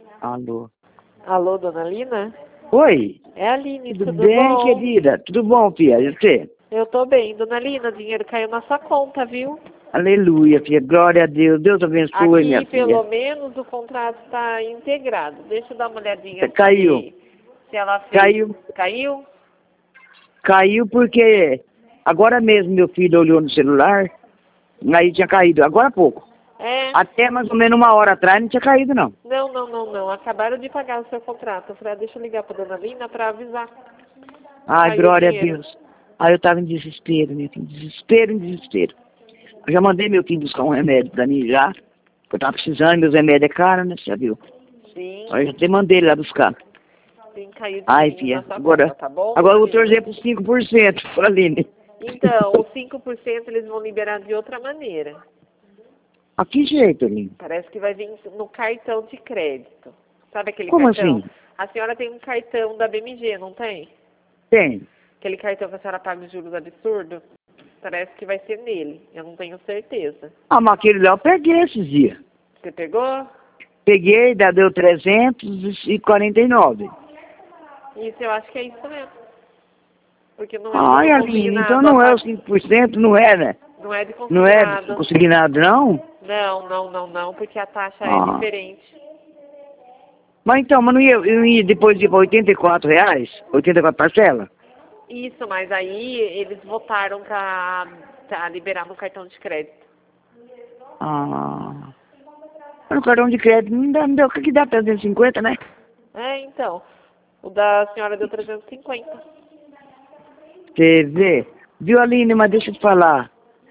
Alô. Alô, dona Lina? Oi. É a Aline, Tudo tudo bem, bom? querida? Tudo bom, filha? E você? Eu tô bem. Dona Lina, o dinheiro caiu na sua conta, viu? Aleluia, filha. Glória a Deus. Deus abençoe, minha Aqui, filha. pelo menos, o contrato está integrado. Deixa eu dar uma olhadinha Caiu. se ela fez. Caiu. Caiu? Caiu porque agora mesmo meu filho olhou no celular, aí tinha caído. Agora há pouco. É. Até mais ou menos 1 hora atrás não tinha caído, não. Não. Acabaram de pagar o seu contrato. Eu falei, deixa eu ligar pra dona Lina pra avisar. Ai, Caiu o glória a dinheiro. Deus. Aí eu tava em desespero, minha filha. Desespero. Eu já mandei meu filho buscar um remédio pra mim já. Que eu tava precisando, meus remédios é caro, né? Você já viu? Sim, Aí eu já até mandei ele lá buscar. sim, caiu o Ai, dinheirinho filha, na sua agora, conta, tá bom, agora eu dona vou Lina? torcer por 5%, pra Aline. Então, os 5% eles vão liberar de outra maneira. A que jeito, Aline? Parece que vai vir no cartão de crédito. Sabe aquele Como cartão? assim? A senhora tem um cartão da BMG, não tem? Tem. Aquele cartão que a senhora paga os juros absurdos? Parece que vai ser nele. Eu não tenho certeza. Ah, mas aquele lá eu peguei esses dias. Você pegou? Peguei, deu 349. Isso, eu acho que é isso mesmo. Porque não entra Ai, no Aline, então consignado. não é os 5%, não é, né? Não é de Não é consignado. consignado, não? Não, porque a taxa é Ah. diferente. Mas então, mas não ia, eu ia depois ir para R$ 84? 84 parcela? Isso, mas aí eles votaram pra liberar no cartão de crédito. Ah. Mas no cartão de crédito não deu, o que dá? 350, né? É, então. O da senhora deu 350. Você vê? Viu, Aline, mas deixa eu te falar.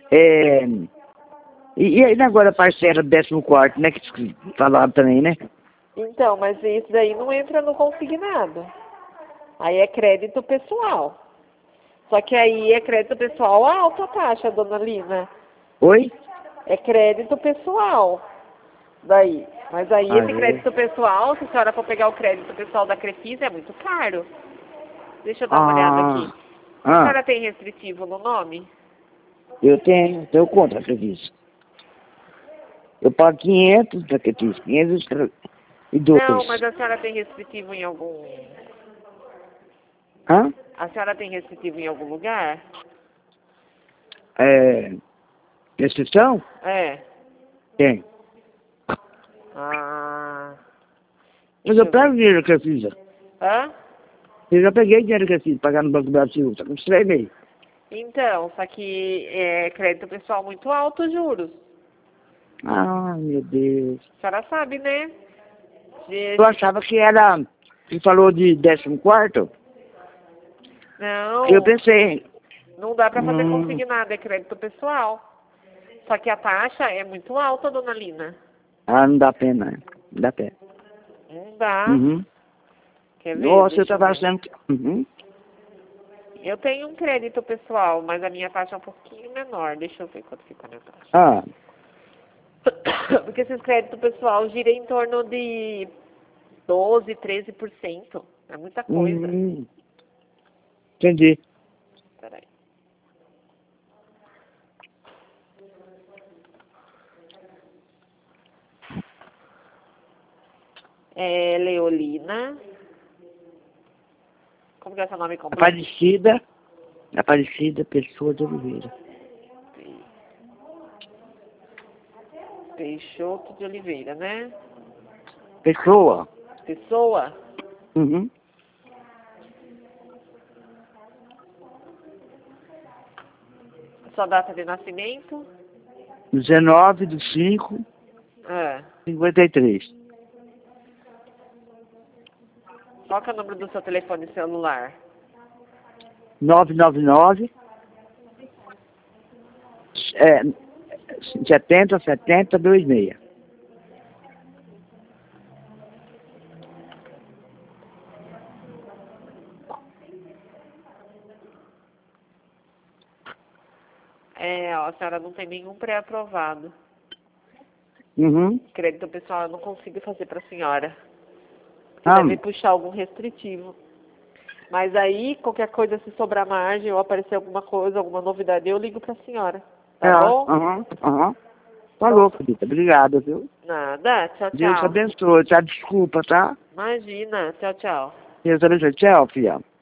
E aí agora a parcela do 14º, né? Que falaram também, né? Então, mas isso daí não entra no consignado. Aí é crédito pessoal. Só que aí é crédito pessoal alta a taxa, dona Lina. Oi? É crédito pessoal. Daí. Mas aí Ah, esse crédito pessoal, se a senhora for pegar o crédito pessoal da Crefisa, é muito caro. Deixa eu dar uma olhada aqui. A senhora tem restritivo no nome? Eu tenho contra serviço. Eu pago 500 da Crefisa, 502. Não, mas a senhora tem restritivo em algum... Hã? A senhora tem restritivo em algum lugar? Restrição? É. Tem. Ah... Mas eu pego dinheiro da Crefisa. Hã? Eu já peguei dinheiro da Crefisa, pagar no Banco do Brasil, só que uns 3 meses. Então, só que é crédito pessoal muito alto os juros. Ah, meu Deus. A senhora sabe, né? Eu achava que era... Você falou de 14º? Não, Eu pensei... não dá pra fazer consignado, é crédito pessoal. Só que a taxa é muito alta, dona Lina. Ah, não dá pena, né? Não dá pena. Não dá. Uhum. Quer ver? Nossa, eu Deixa tava ver. achando que... Uhum. Eu tenho um crédito pessoal, mas a minha taxa é um pouquinho menor. Deixa eu ver quanto fica a minha taxa. Ah, Porque esses créditos pessoal giram em torno de 12, 13%. É muita coisa. Entendi. Peraí. É Leolina. Como que é seu nome completo? Aparecida Pessoa de Oliveira. Peixoto de Oliveira, né? Pessoa? Pessoa? Uhum. Sua data de nascimento? 19/5/53. Qual que é o número do seu telefone celular? 999 70 26. É, ó, a senhora não tem nenhum pré-aprovado. Uhum. Crédito pessoal eu não consigo fazer pra senhora. Você Ah, deve puxar algum restritivo. Mas aí, qualquer coisa, se sobrar margem ou aparecer alguma coisa, alguma novidade, eu ligo pra senhora. Tá bom? Aham. Falou, Rita. Obrigada, viu? Nada. Tchau, tchau. Deus te abençoe. Tá? Desculpa, tá? Imagina. Tchau, tchau. Deus abençoe. Tchau, filha.